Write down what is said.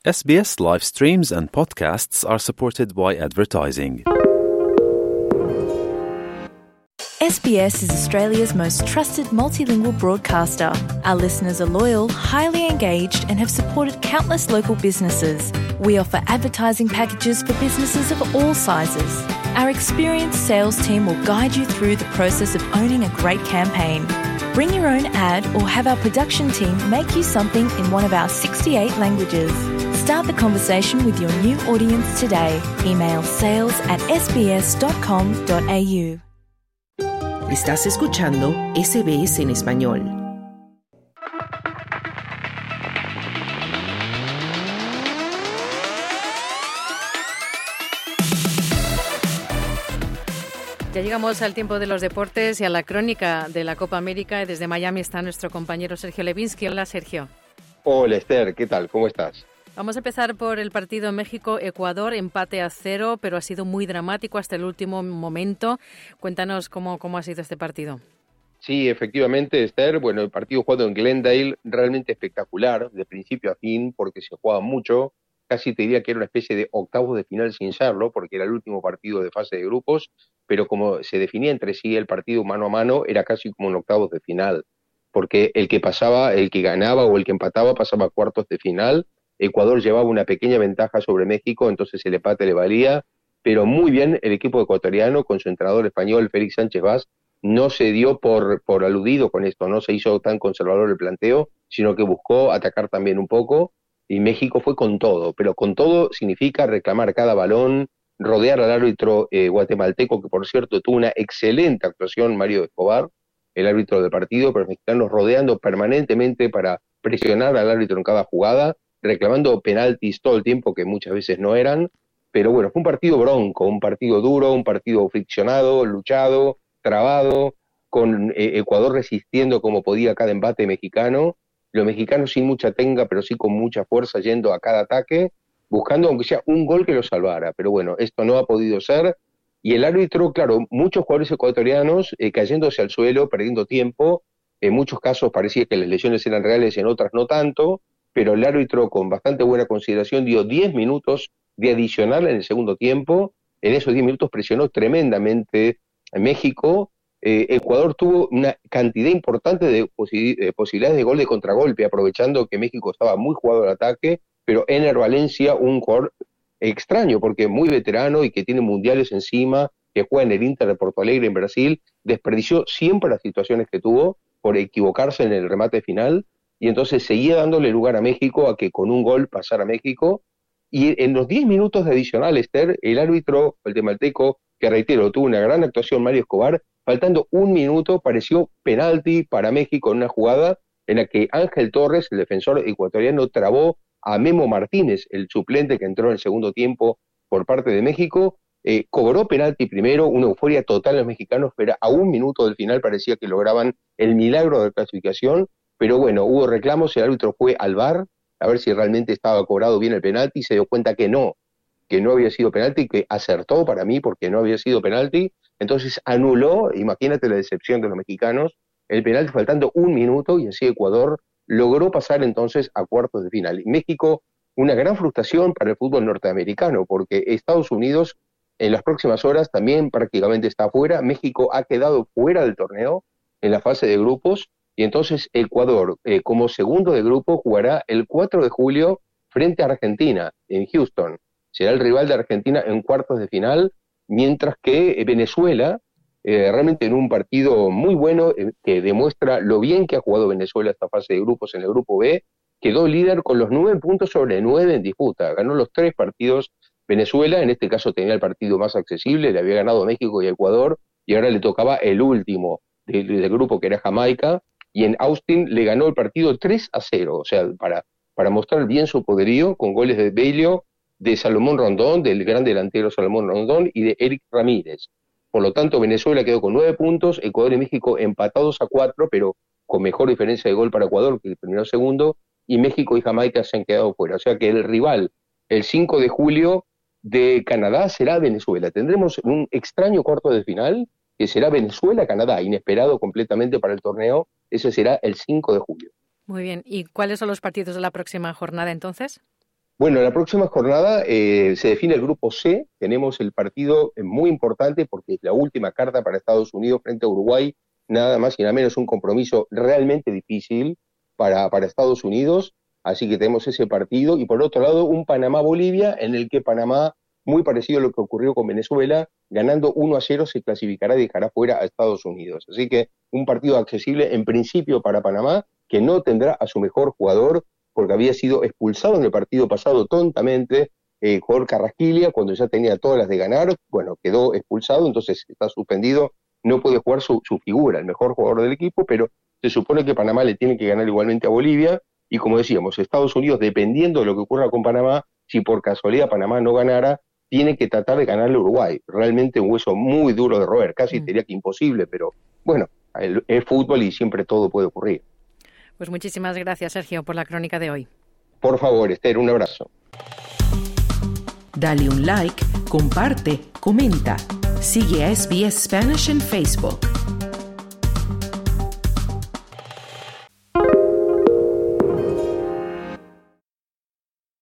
SBS live streams and podcasts are supported by advertising. SBS is Australia's most trusted multilingual broadcaster. Our listeners are loyal, highly engaged, and have supported countless local businesses. We offer advertising packages for businesses of all sizes. Our experienced sales team will guide you through the process of owning a great campaign. Bring your own ad or have our production team make you something in one of our 68 languages. Start the conversation with your new audience today. Email sales@sbs.com.au. Estás escuchando SBS en español. Ya llegamos al tiempo de los deportes y a la crónica de la Copa América. Y desde Miami está nuestro compañero Sergio Levinsky. Hola, Sergio. Hola, Esther. ¿Qué tal? ¿Cómo estás? Vamos a empezar por el partido México-Ecuador, empate a 0, pero ha sido muy dramático hasta el último momento. Cuéntanos cómo ha sido este partido. Sí, efectivamente, Esther. Bueno, el partido jugado en Glendale, realmente espectacular, de principio a fin, porque se jugaba mucho. Casi te diría que era una especie de octavos de final sin serlo, porque era el último partido de fase de grupos, pero como se definía entre sí el partido mano a mano, era casi como un octavos de final, porque el que pasaba, el que ganaba o el que empataba pasaba a cuartos de final. Ecuador llevaba una pequeña ventaja sobre México, entonces el empate le valía, pero muy bien el equipo ecuatoriano con su entrenador español, Félix Sánchez Vaz, no se dio por aludido con esto, no se hizo tan conservador el planteo, sino que buscó atacar también un poco, y México fue con todo, pero con todo significa reclamar cada balón, rodear al árbitro guatemalteco, que por cierto tuvo una excelente actuación, Mario Escobar, el árbitro del partido, pero los mexicanos rodeando permanentemente para presionar al árbitro en cada jugada, reclamando penaltis todo el tiempo que muchas veces no eran, pero bueno, fue un partido bronco, un partido duro, un partido friccionado, luchado, trabado, con Ecuador resistiendo como podía cada embate mexicano, los mexicanos sin mucha tenga, pero sí con mucha fuerza yendo a cada ataque, buscando aunque sea un gol que lo salvara, pero bueno, esto no ha podido ser, y el árbitro, claro, muchos jugadores ecuatorianos cayéndose al suelo, perdiendo tiempo, en muchos casos parecía que las lesiones eran reales, en otras no tanto, pero el árbitro con bastante buena consideración dio 10 minutos de adicional en el segundo tiempo. En esos 10 minutos presionó tremendamente a México. Ecuador tuvo una cantidad importante de posibilidades de gol de contragolpe, aprovechando que México estaba muy jugado al ataque, pero Ener Valencia, un jugador extraño, porque muy veterano y que tiene mundiales encima, que juega en el Inter de Porto Alegre en Brasil, desperdició siempre las situaciones que tuvo por equivocarse en el remate final, y entonces seguía dándole lugar a México a que con un gol pasara a México, y en los 10 minutos de adicional, Esther, el árbitro, el guatemalteco, que reitero, tuvo una gran actuación, Mario Escobar, faltando un minuto, pareció penalti para México en una jugada en la que Ángel Torres, el defensor ecuatoriano, trabó a Memo Martínez, el suplente que entró en el segundo tiempo por parte de México, cobró penalti primero, una euforia total en los mexicanos, pero a un minuto del final parecía que lograban el milagro de clasificación. Pero bueno, hubo reclamos, el árbitro fue al VAR, a ver si realmente estaba cobrado bien el penalti, y se dio cuenta que no había sido penalti, que acertó para mí porque no había sido penalti, entonces anuló, imagínate la decepción de los mexicanos, el penalti faltando un minuto, y así Ecuador logró pasar entonces a cuartos de final. Y México, una gran frustración para el fútbol norteamericano, porque Estados Unidos en las próximas horas también prácticamente está fuera, México ha quedado fuera del torneo en la fase de grupos, y entonces Ecuador, como segundo de grupo, jugará el 4 de julio frente a Argentina, en Houston. Será el rival de Argentina en cuartos de final, mientras que Venezuela, realmente en un partido muy bueno, que demuestra lo bien que ha jugado Venezuela esta fase de grupos en el grupo B, quedó líder con los 9 puntos sobre 9 en disputa. Ganó los 3 partidos Venezuela, en este caso tenía el partido más accesible, le había ganado a México y a Ecuador, y ahora le tocaba el último del grupo, que era Jamaica, y en Austin le ganó el partido 3-0, o sea, para mostrar bien su poderío, con goles de Bello, de Salomón Rondón, del gran delantero Salomón Rondón, y de Eric Ramírez. Por lo tanto, Venezuela quedó con 9 puntos, Ecuador y México empatados a 4, pero con mejor diferencia de gol para Ecuador, que terminó segundo, y México y Jamaica se han quedado fuera. O sea que el rival, el 5 de julio de Canadá, será Venezuela. Tendremos un extraño cuarto de final, que será Venezuela-Canadá, inesperado completamente para el torneo. Ese será el 5 de julio. Muy bien. ¿Y cuáles son los partidos de la próxima jornada entonces? Bueno, la próxima jornada se define el grupo C. Tenemos el partido muy importante porque es la última carta para Estados Unidos frente a Uruguay. Nada más y nada menos un compromiso realmente difícil para Estados Unidos. Así que tenemos ese partido. Y por otro lado, un Panamá-Bolivia en el que Panamá, muy parecido a lo que ocurrió con Venezuela, ganando 1-0 se clasificará y dejará fuera a Estados Unidos. Así que un partido accesible en principio para Panamá, que no tendrá a su mejor jugador, porque había sido expulsado en el partido pasado tontamente, jugador Carrasquilla, cuando ya tenía todas las de ganar, bueno, quedó expulsado, entonces está suspendido, no puede jugar su figura, el mejor jugador del equipo, pero se supone que Panamá le tiene que ganar igualmente a Bolivia, y como decíamos, Estados Unidos, dependiendo de lo que ocurra con Panamá, si por casualidad Panamá no ganara, tiene que tratar de ganarle a Uruguay. Realmente un hueso muy duro de roer, casi diría que imposible, pero bueno, es fútbol y siempre todo puede ocurrir. Pues muchísimas gracias, Sergio, por la crónica de hoy. Por favor, Esther, un abrazo. Dale un like, comparte, comenta. Sigue a SBS Spanish en Facebook.